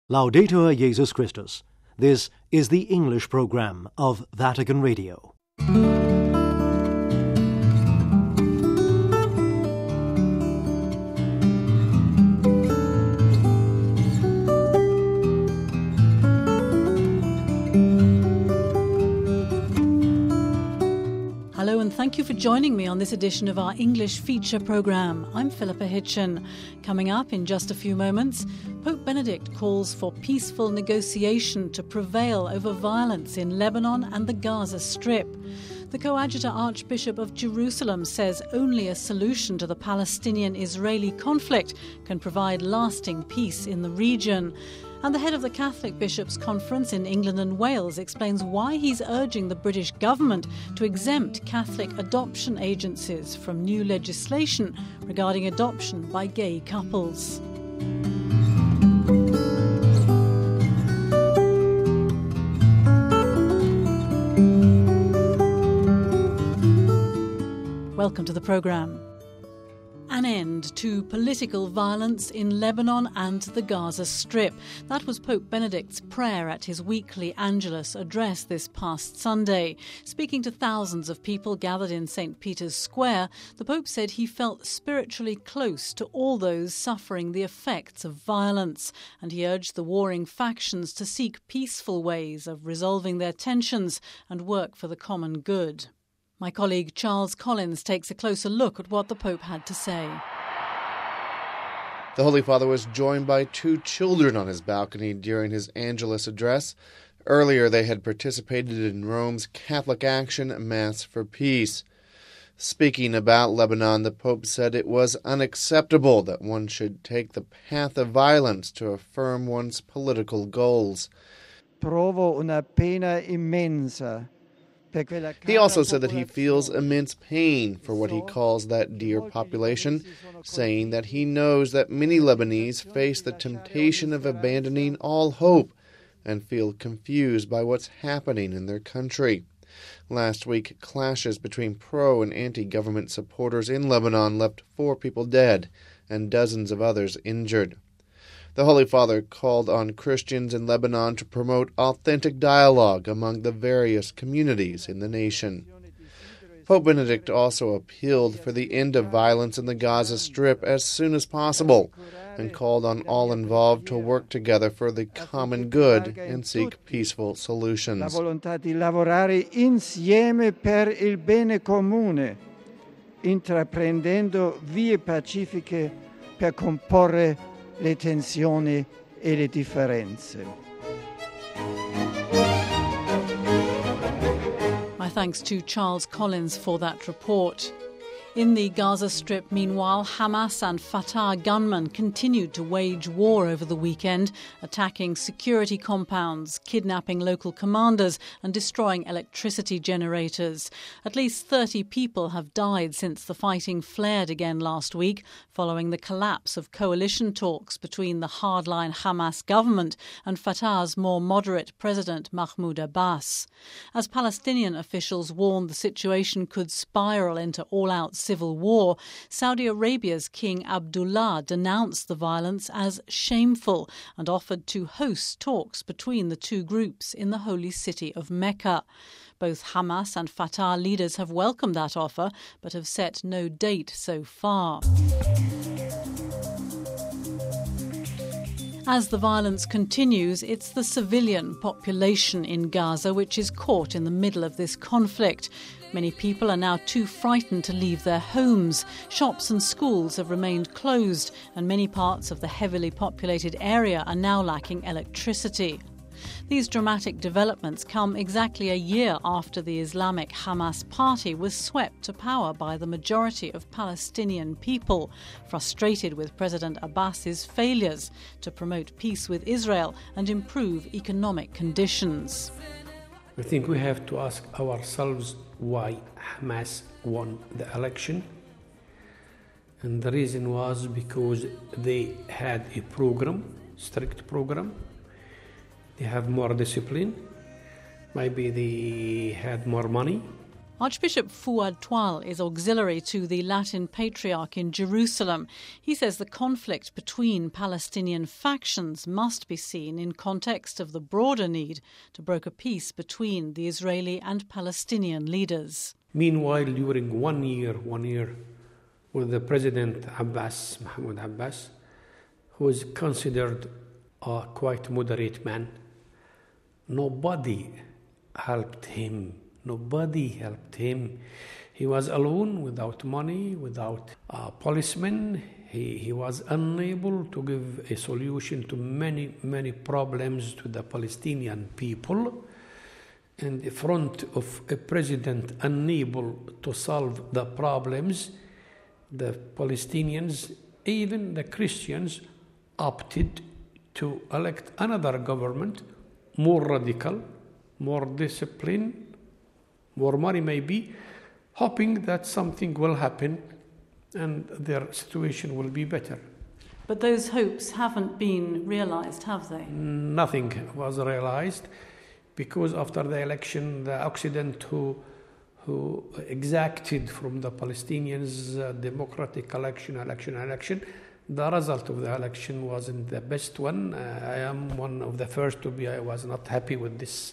Laudetur Jesus Christus. This is the English program of Vatican Radio. Hello and thank you for joining me on this edition of our English feature programme. I'm Philippa Hitchen. Coming up in just a few moments, Pope Benedict calls for peaceful negotiation to prevail over violence in Lebanon and the Gaza Strip. The Coadjutor Archbishop of Jerusalem says only a solution to the Palestinian-Israeli conflict can provide lasting peace in the region. And the head of the Catholic Bishops' Conference in England and Wales explains why he's urging the British government to exempt Catholic adoption agencies from new legislation regarding adoption by gay couples. Welcome to the programme. An end to political violence in Lebanon and the Gaza Strip. That was Pope Benedict's prayer at his weekly Angelus address this past Sunday. Speaking to thousands of people gathered in St. Peter's Square, the Pope said he felt spiritually close to all those suffering the effects of violence, and he urged the warring factions to seek peaceful ways of resolving their tensions and work for the common good. My colleague Charles Collins takes a closer look at what the Pope had to say. The Holy Father was joined by two children on his balcony during his Angelus address. Earlier, they had participated in Rome's Catholic Action Mass for Peace. Speaking about Lebanon, the Pope said it was unacceptable that one should take the path of violence to affirm one's political goals. Provo una pena immensa. He also said that he feels immense pain for what he calls that dear population, saying that he knows that many Lebanese face the temptation of abandoning all hope and feel confused by what's happening in their country. Last week, clashes between pro- and anti-government supporters in Lebanon left 4 people dead and dozens of others injured. The Holy Father called on Christians in Lebanon to promote authentic dialogue among the various communities in the nation. Pope Benedict also appealed for the end of violence in the Gaza Strip as soon as possible and called on all involved to work together for the common good and seek peaceful solutions. La volontà di lavorare insieme per il bene comune, intraprendendo vie pacifiche per comporre le tensioni e le differenze. My thanks to Charles Collins for that report. In the Gaza Strip, meanwhile, Hamas and Fatah gunmen continued to wage war over the weekend, attacking security compounds, kidnapping local commanders and destroying electricity generators. At least 30 people have died since the fighting flared again last week, following the collapse of coalition talks between the hardline Hamas government and Fatah's more moderate President Mahmoud Abbas. As Palestinian officials warned the situation could spiral into all-out civil war, Saudi Arabia's King Abdullah denounced the violence as shameful and offered to host talks between the two groups in the holy city of Mecca. Both Hamas and Fatah leaders have welcomed that offer, but have set no date so far. As the violence continues, it's the civilian population in Gaza which is caught in the middle of this conflict. Many people are now too frightened to leave their homes. Shops and schools have remained closed, and many parts of the heavily populated area are now lacking electricity. These dramatic developments come exactly a year after the Islamic Hamas party was swept to power by the majority of Palestinian people, frustrated with President Abbas's failures to promote peace with Israel and improve economic conditions. I think we have to ask ourselves why Hamas won the election. And the reason was because they had a program, strict program. They have more discipline. Maybe they had more money. Archbishop Fouad Toual is auxiliary to the Latin Patriarch in Jerusalem. He says the conflict between Palestinian factions must be seen in context of the broader need to broker peace between the Israeli and Palestinian leaders. Meanwhile, during one year with the President Abbas, Mahmoud Abbas, who is considered a quite moderate man, nobody helped him. Nobody helped him. He was alone, without money, without a policeman. He was unable to give a solution to many problems to the Palestinian people. In the front of a president unable to solve the problems, the Palestinians, even the Christians, opted to elect another government, more radical, more disciplined, more money maybe, hoping that something will happen and their situation will be better. But those hopes haven't been realised, have they? Nothing was realised, because after the election, the Occident who exacted from the Palestinians democratic election, the result of the election wasn't the best one. I am one of the first to be, I was not happy with this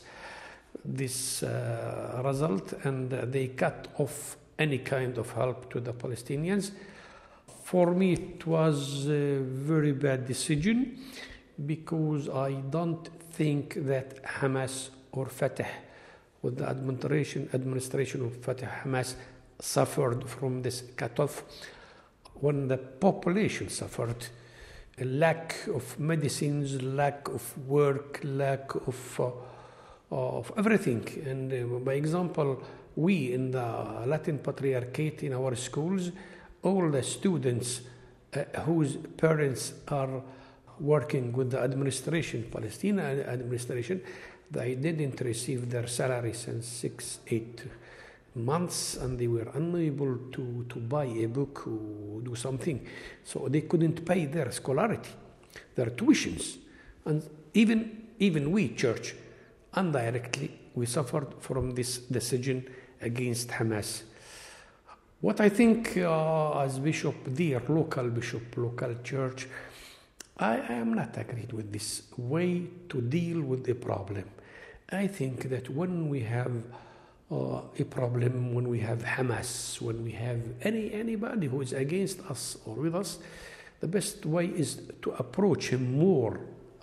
result, and they cut off any kind of help to the Palestinians. For me, it was a very bad decision, because I don't think that Hamas or Fatah, with the administration of Fatah, Hamas suffered from this cut-off when the population suffered. A lack of medicines, lack of work, lack of everything. And by example, we in the Latin Patriarchate in our schools, all the students whose parents are working with the administration, Palestine administration, they didn't receive their salary since 6-8 months, and they were unable to buy a book or do something. So they couldn't pay their scholarity, their tuitions. And even we, church, indirectly, we suffered from this decision against Hamas. What I think as bishop, dear local bishop, local church, I am not agreed with this way to deal with a problem. I think that when we have a problem, when we have Hamas, when we have anybody who is against us or with us, the best way is to approach him more,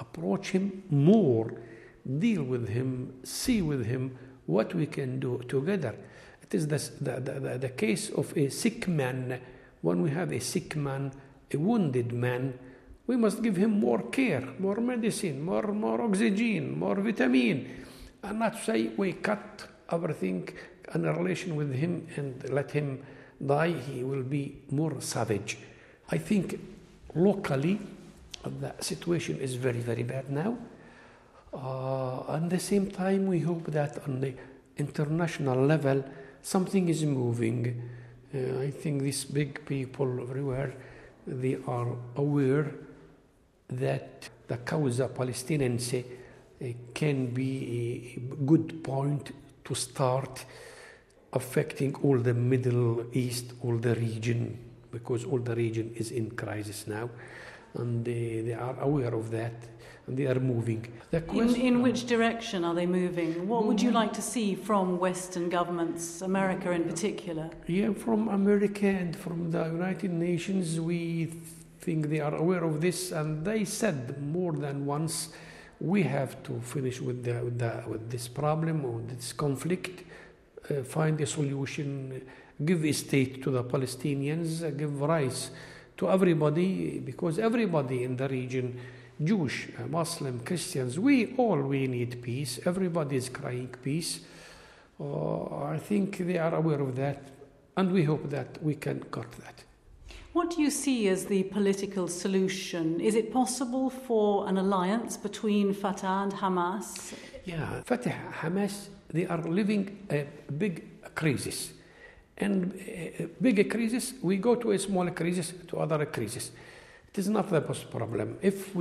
deal with him, see with him what we can do together. It is the case of a sick man. When we have a sick man, a wounded man, we must give him more care, more medicine, more oxygen, more vitamin, and not say we cut everything in relation with him and let him die. He will be more savage. I think locally the situation is very, very bad now. At the same time, we hope that on the international level something is moving. I think these big people everywhere, they are aware that the causa palestinense can be a good point to start affecting all the Middle East, all the region, because all the region is in crisis now, and they are aware of that, and they are moving. In which direction are they moving? What would you like to see from Western governments, America in particular? Yeah, from America and from the United Nations, we think they are aware of this, and they said more than once, we have to finish with this problem or this conflict, find a solution, give a state to the Palestinians, give rights to everybody, because everybody in the region, Jewish, Muslim, Christians, we need peace. Everybody is crying peace. I think they are aware of that, and we hope that we can cut that. What do you see as the political solution? Is it possible for an alliance between Fatah and Hamas? Yeah, Fatah, Hamas, they are living a big crisis. And a big crisis, we go to a small crisis, to other crisis. It is not the problem. If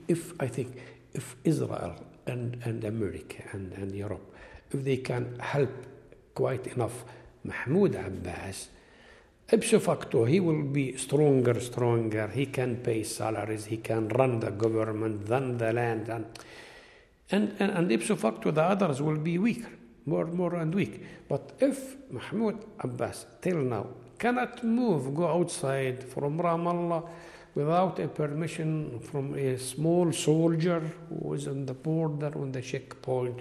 Israel and America and Europe, if they can help quite enough Mahmoud Abbas, ipso facto, he will be stronger. He can pay salaries, he can run the government, run the land, and ipso facto, the others will be weaker, more and weak. But if Mahmoud Abbas, till now, cannot go outside from Ramallah without a permission from a small soldier who is on the border, on the checkpoint,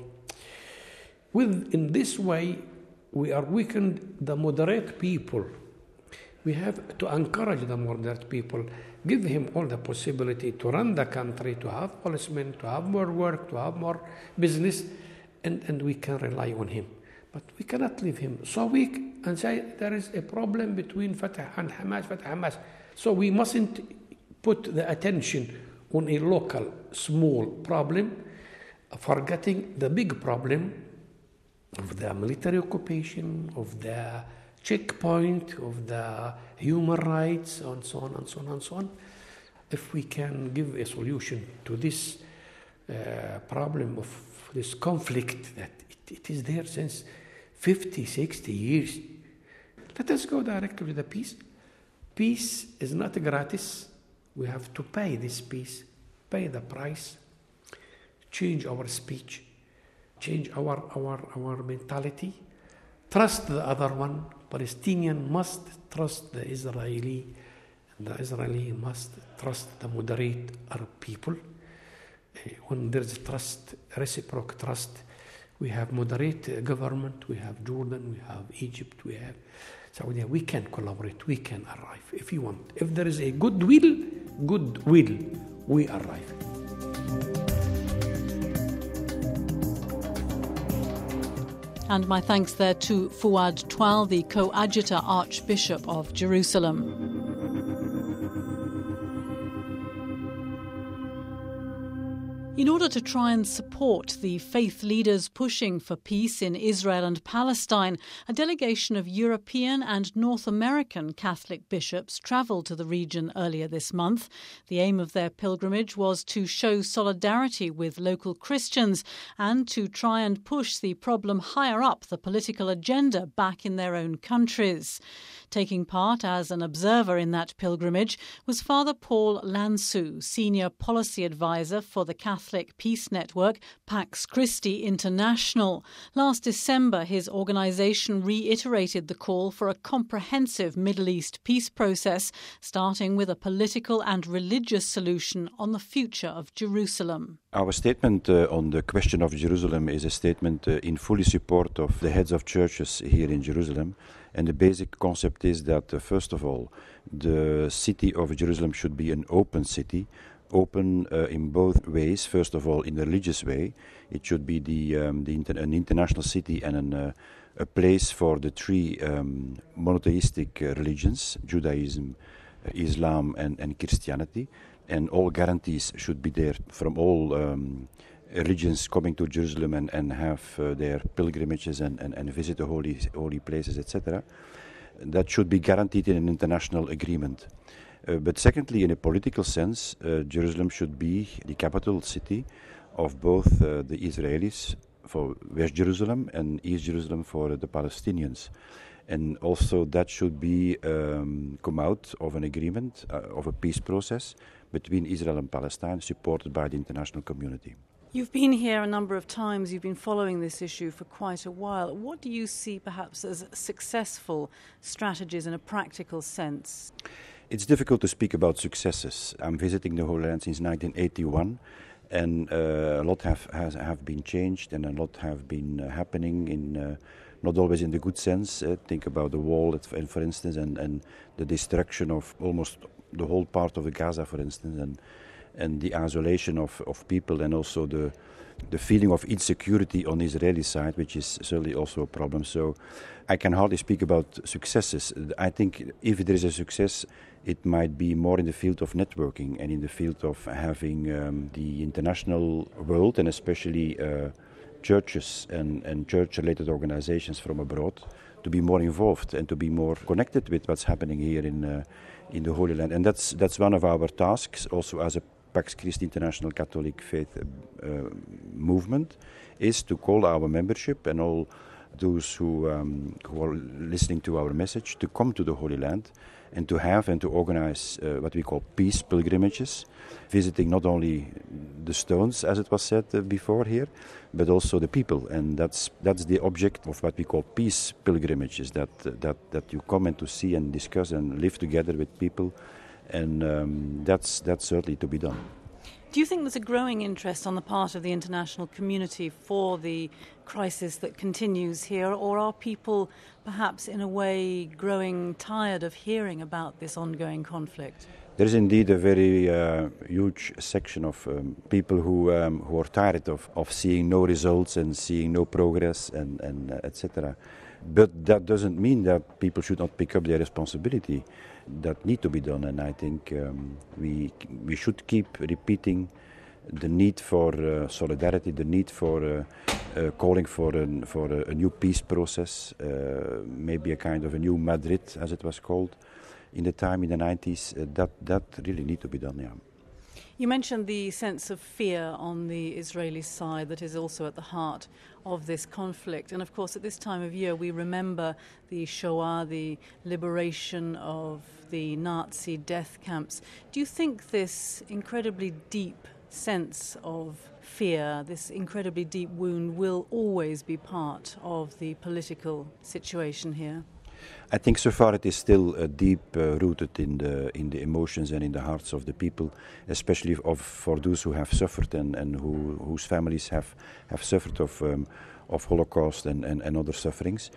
in this way, we are weakened the moderate people. We have to encourage the moderate people, give him all the possibility to run the country, to have policemen, to have more work, to have more business, and we can rely on him. But we cannot leave him so weak and say there is a problem between Fatah and Hamas. So we mustn't put the attention on a local, small problem, forgetting the big problem of the military occupation, of the checkpoint, of the human rights, and so on and so on and so on. If we can give a solution to this problem of this conflict that it is there since 50, 60 years, let us go directly to the peace. Peace is not gratis. We have to pay this peace, pay the price, change our speech, change our mentality, trust the other one. Palestinian must trust the Israeli, and the Israeli must trust the moderate Arab people. When there's trust, reciprocal trust, we have moderate government, we have Jordan, we have Egypt, we have Saudi. We can collaborate, we can arrive if you want. If there is a goodwill, we arrive. And my thanks there to Fouad Toual, the coadjutor Archbishop of Jerusalem. In order to try and support the faith leaders pushing for peace in Israel and Palestine, a delegation of European and North American Catholic bishops travelled to the region earlier this month. The aim of their pilgrimage was to show solidarity with local Christians and to try and push the problem higher up the political agenda back in their own countries. Taking part as an observer in that pilgrimage was Father Paul Lansou, Senior Policy Advisor for the Catholic Peace Network, Pax Christi International. Last December, his organisation reiterated the call for a comprehensive Middle East peace process, starting with a political and religious solution on the future of Jerusalem. Our statement on the question of Jerusalem is a statement in fully support of the heads of churches here in Jerusalem. And the basic concept is that, first of all, the city of Jerusalem should be an open city, open in both ways. First of all, in the religious way, it should be an international city and a place for the three monotheistic religions, Judaism, Islam and Christianity. And all guarantees should be there from all religions coming to Jerusalem and have their pilgrimages and visit the holy places, etc. That should be guaranteed in an international agreement. But secondly, in a political sense, Jerusalem should be the capital city of both the Israelis for West Jerusalem and East Jerusalem for the Palestinians. And also that should be come out of an agreement, of a peace process between Israel and Palestine, supported by the international community. You've been here a number of times. You've been following this issue for quite a while. What do you see perhaps as successful strategies in a practical sense? It's difficult to speak about successes. I'm visiting the Holy Land since 1981, and a lot have been changed, and a lot have been happening in not always in the good sense. Think about the wall, for instance, and the destruction of almost the whole part of the Gaza, for instance, and the isolation of people, and also the feeling of insecurity on the Israeli side, which is certainly also a problem. So I can hardly speak about successes. I think if there is a success, it might be more in the field of networking and in the field of having the international world, and especially churches and church-related organizations from abroad, to be more involved and to be more connected with what's happening here in the Holy Land. And that's one of our tasks, also as a Pax Christi International Catholic Faith movement, is to call our membership and all those who are listening to our message to come to the Holy Land and to have and to organize what we call peace pilgrimages, visiting not only the stones, as it was said before here, but also the people. And that's the object of what we call peace pilgrimages, that you come and to see and discuss and live together with people, and that's certainly to be done. Do you think there's a growing interest on the part of the international community for the crisis that continues here, or are people perhaps in a way growing tired of hearing about this ongoing conflict? There is indeed a very huge section of people who are tired of seeing no results and seeing no progress and etc. But that doesn't mean that people should not pick up their responsibility that need to be done, and I think we should keep repeating the need for solidarity, the need for calling for a new peace process, maybe a kind of a new Madrid, as it was called in the time in the 90s. That really need to be done, yeah. You mentioned the sense of fear on the Israeli side that is also at the heart of this conflict. And of course, at this time of year, we remember the Shoah, the liberation of the Nazi death camps. Do you think this incredibly deep sense of fear, this incredibly deep wound, will always be part of the political situation here? I think so far it is still deep rooted in the emotions and in the hearts of the people, especially for those who have suffered and whose families have suffered of Holocaust and other sufferings.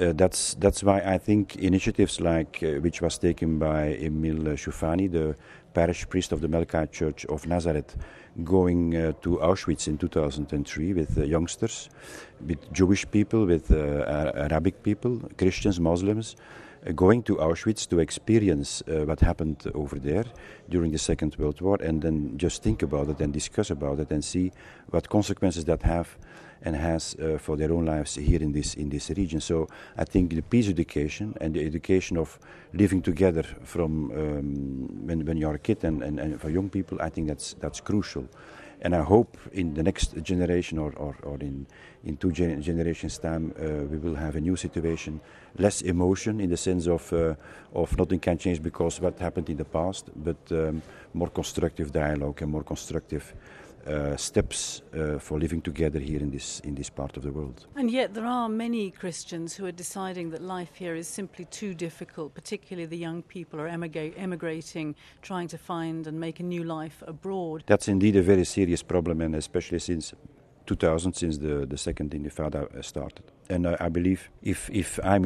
That's why I think initiatives like which was taken by Emil Shufani, the parish priest of the Melkite Church of Nazareth, going to Auschwitz in 2003 with youngsters, with Jewish people, with Arabic people, Christians, Muslims, going to Auschwitz to experience what happened over there during the Second World War, and then just think about it and discuss about it and see what consequences that have and has for their own lives here in this region. So I think the peace education and the education of living together from when you're a kid and for young people, I think that's crucial. And I hope in the next generation or in two generations' time we will have a new situation, less emotion in the sense of nothing can change because what happened in the past, but more constructive dialogue and more constructive steps for living together here in this part of the world. And yet there are many Christians who are deciding that life here is simply too difficult, particularly the young people are emigrating, trying to find and make a new life abroad. That's indeed a very serious problem, and especially since 2000, since the second Intifada started. And I believe if I'm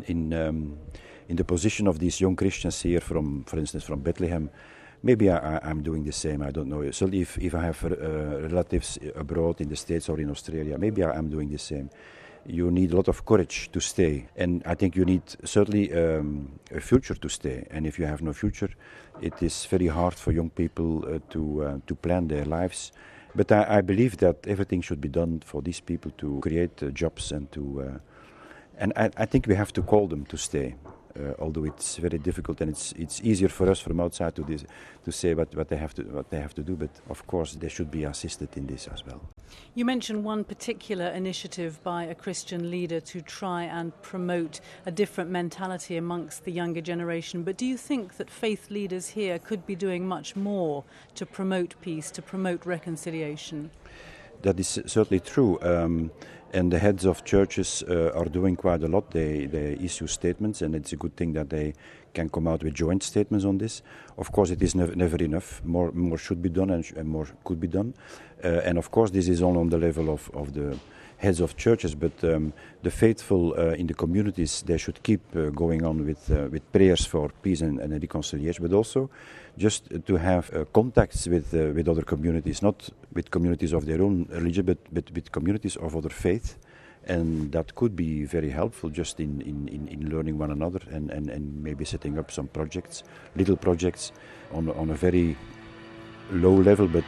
in the position of these young Christians here, for instance, from Bethlehem, maybe I'm doing the same, I don't know. So if I have relatives abroad in the States or in Australia, maybe I'm doing the same. You need a lot of courage to stay. And I think you need certainly a future to stay. And if you have no future, it is very hard for young people to plan their lives. But I believe that everything should be done for these people to create jobs and to... and I think we have to call them to stay. Although it's very difficult, and it's easier for us from outside to say what they have to do, but of course they should be assisted in this as well. You mentioned one particular initiative by a Christian leader to try and promote a different mentality amongst the younger generation, but do you think that faith leaders here could be doing much more to promote peace, to promote reconciliation? That is certainly true. And the heads of churches are doing quite a lot. They issue statements, and it's a good thing that they can come out with joint statements on this. Of course, it is never enough. More should be done, and more could be done. And of course, this is all on the level of the heads of churches. But the faithful in the communities, they should keep going on with prayers for peace and reconciliation, but also just to have contacts with other communities, not with communities of their own religion, but with communities of other faith. And that could be very helpful just in learning one another and maybe setting up some projects, little projects on a very low level, but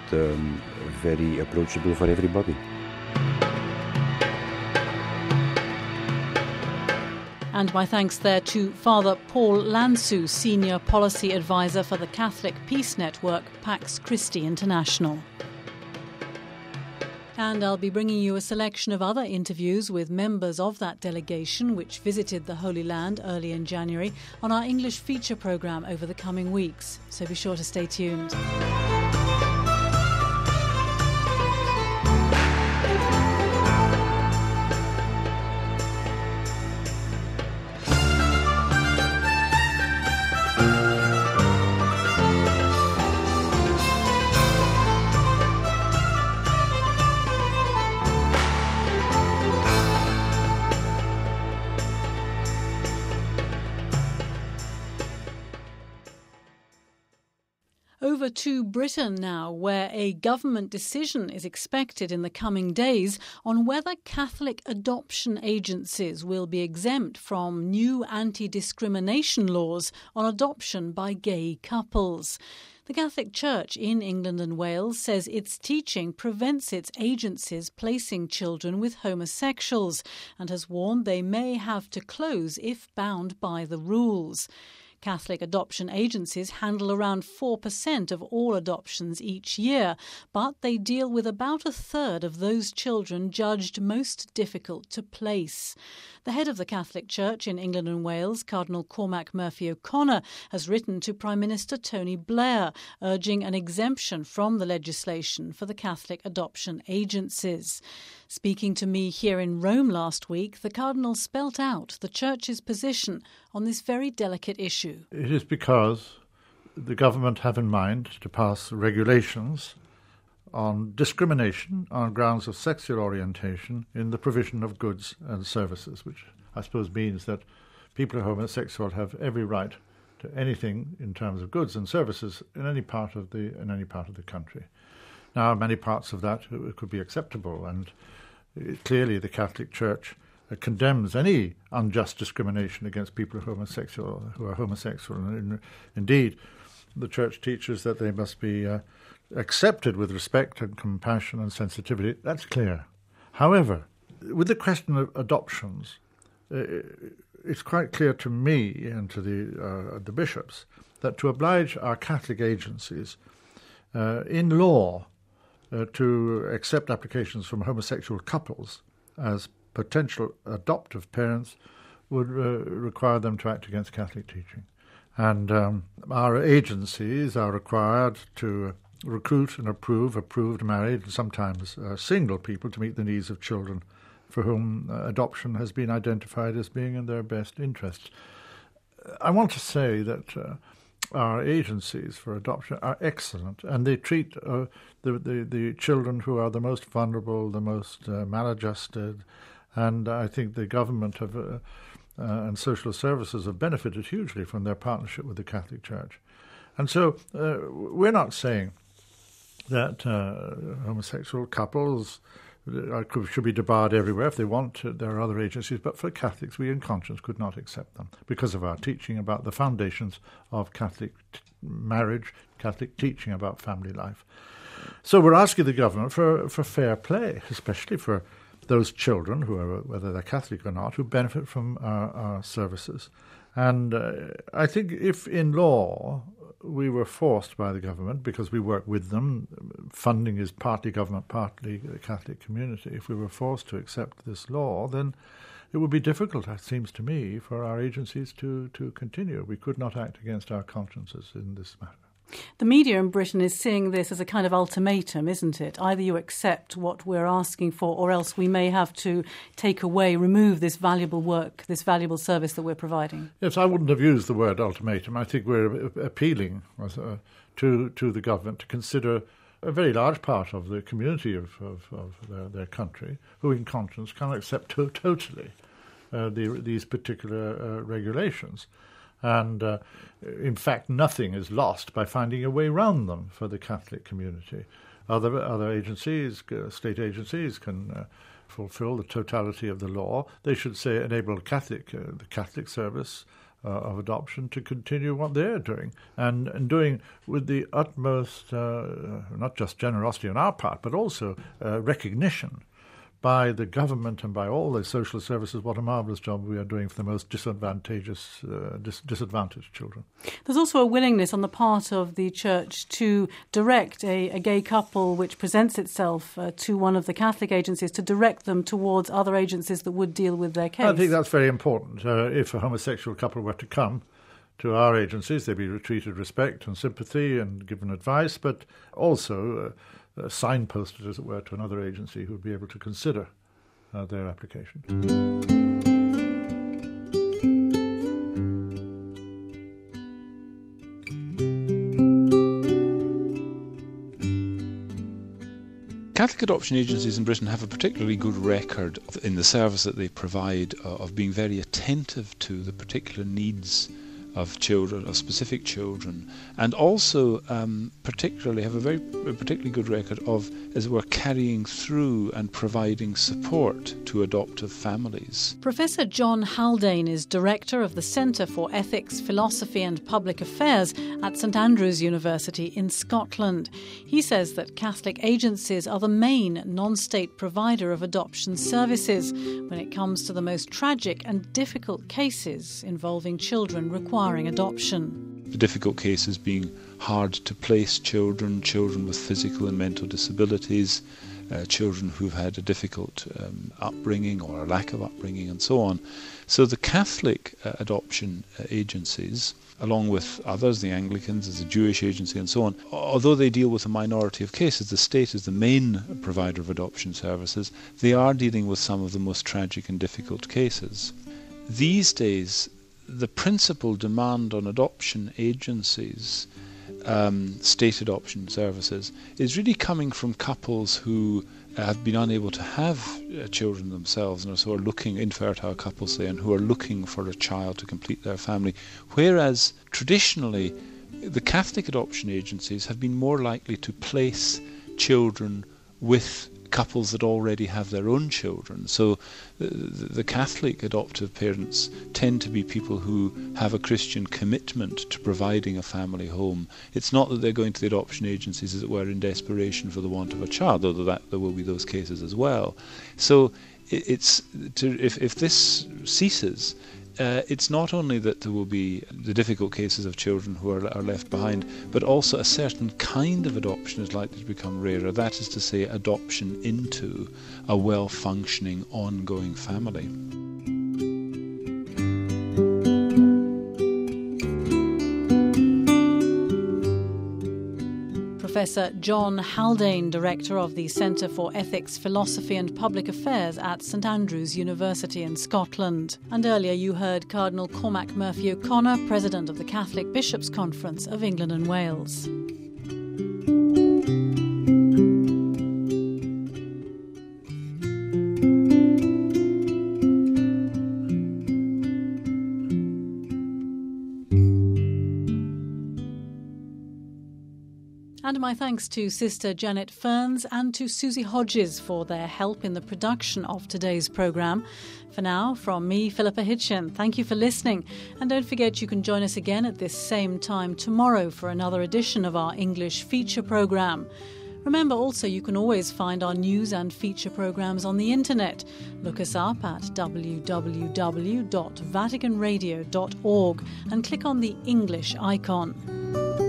very approachable for everybody. And my thanks there to Father Paul Lansou, Senior Policy Advisor for the Catholic Peace Network, Pax Christi International. And I'll be bringing you a selection of other interviews with members of that delegation which visited the Holy Land early in January on our English feature programme over the coming weeks. So be sure to stay tuned. Over to Britain now, where a government decision is expected in the coming days on whether Catholic adoption agencies will be exempt from new anti-discrimination laws on adoption by gay couples. The Catholic Church in England and Wales says its teaching prevents its agencies placing children with homosexuals and has warned they may have to close if bound by the rules. Catholic adoption agencies handle around 4% of all adoptions each year, but they deal with about a third of those children judged most difficult to place. The head of the Catholic Church in England and Wales, Cardinal Cormac Murphy O'Connor, has written to Prime Minister Tony Blair, urging an exemption from the legislation for the Catholic adoption agencies. Speaking to me here in Rome last week, the Cardinal spelt out the Church's position on this very delicate issue. It is because the government have in mind to pass regulations on discrimination on grounds of sexual orientation in the provision of goods and services, which I suppose means that people who are homosexual have every right to anything in terms of goods and services in any part of the country. Now, many parts of that could be acceptable, and clearly the Catholic Church condemns any unjust discrimination against people who are homosexual. And indeed, the Church teaches that they must be accepted with respect and compassion and sensitivity. That's clear. However, with the question of adoptions, it's quite clear to me and to the bishops that to oblige our Catholic agencies in law to accept applications from homosexual couples as potential adoptive parents would require them to act against Catholic teaching. And our agencies are required to recruit and approve approved married and sometimes single people to meet the needs of children for whom adoption has been identified as being in their best interests. I want to say that our agencies for adoption are excellent, and they treat the children who are the most vulnerable, the most maladjusted, and I think the government and social services have benefited hugely from their partnership with the Catholic Church. And so we're not saying that homosexual couples should be debarred everywhere if they want to. There are other agencies, but for Catholics, we in conscience could not accept them because of our teaching about the foundations of Catholic marriage, Catholic teaching about family life. So we're asking the government for fair play, especially for those children, who are, whether they're Catholic or not, who benefit from our services. And I think if in law we were forced by the government, because we work with them, funding is partly government, partly the Catholic community, if we were forced to accept this law, then it would be difficult, it seems to me, for our agencies to continue. We could not act against our consciences in this matter. The media in Britain is seeing this as a kind of ultimatum, isn't it? Either you accept what we're asking for, or else we may have to remove this valuable work, this valuable service that we're providing. Yes, I wouldn't have used the word ultimatum. I think we're appealing to the government to consider a very large part of the community of their country who in conscience cannot accept totally these particular regulations. And, in fact, nothing is lost by finding a way round them for the Catholic community. Other agencies, state agencies, can fulfill the totality of the law. They should say enable the Catholic service of adoption to continue what they're doing, and doing with the utmost, not just generosity on our part, but also recognition by the government and by all the social services what a marvellous job we are doing for the most disadvantaged children. There's also a willingness on the part of the Church to direct a gay couple which presents itself to one of the Catholic agencies, to direct them towards other agencies that would deal with their case. I think that's very important. If a homosexual couple were to come to our agencies, they'd be treated respect and sympathy and given advice, but also signposted, as it were, to another agency who would be able to consider their application. Catholic adoption agencies in Britain have a particularly good record in the service that they provide of being very attentive to the particular needs of children, of specific children, and also particularly have a particularly good record of, as it were, carrying through and providing support to adoptive families. Professor John Haldane is director of the Centre for Ethics, Philosophy and Public Affairs at St Andrews University in Scotland. He says that Catholic agencies are the main non-state provider of adoption services when it comes to the most tragic and difficult cases involving children requiring adoption. The difficult cases being hard to place children, children with physical and mental disabilities, children who've had a difficult upbringing or a lack of upbringing and so on. So the Catholic adoption agencies, along with others, the Anglicans, there's a Jewish agency and so on, although they deal with a minority of cases, the state is the main provider of adoption services, they are dealing with some of the most tragic and difficult cases. These days, the principal demand on adoption agencies, state adoption services, is really coming from couples who have been unable to have children themselves and so are looking, infertile couples say, and who are looking for a child to complete their family. Whereas traditionally, the Catholic adoption agencies have been more likely to place children with couples that already have their own children. So the Catholic adoptive parents tend to be people who have a Christian commitment to providing a family home. It's not that they're going to the adoption agencies, as it were, in desperation for the want of a child, although there will be those cases as well. So if this ceases, it's not only that there will be the difficult cases of children who are left behind, but also a certain kind of adoption is likely to become rarer. That is to say, adoption into a well-functioning, ongoing family. Professor John Haldane, Director of the Centre for Ethics, Philosophy and Public Affairs at St Andrews University in Scotland. And earlier you heard Cardinal Cormac Murphy O'Connor, President of the Catholic Bishops' Conference of England and Wales. And my thanks to Sister Janet Ferns and to Susie Hodges for their help in the production of today's programme. For now, from me, Philippa Hitchin, thank you for listening. And don't forget you can join us again at this same time tomorrow for another edition of our English feature programme. Remember also you can always find our news and feature programmes on the internet. Look us up at www.vaticanradio.org and click on the English icon.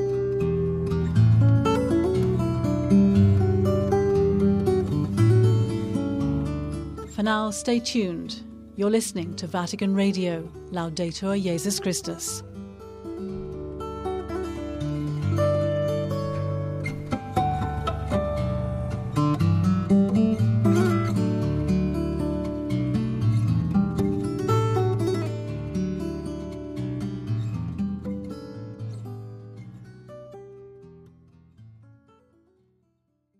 For now, stay tuned. You're listening to Vatican Radio. Laudetur Jesus Christus.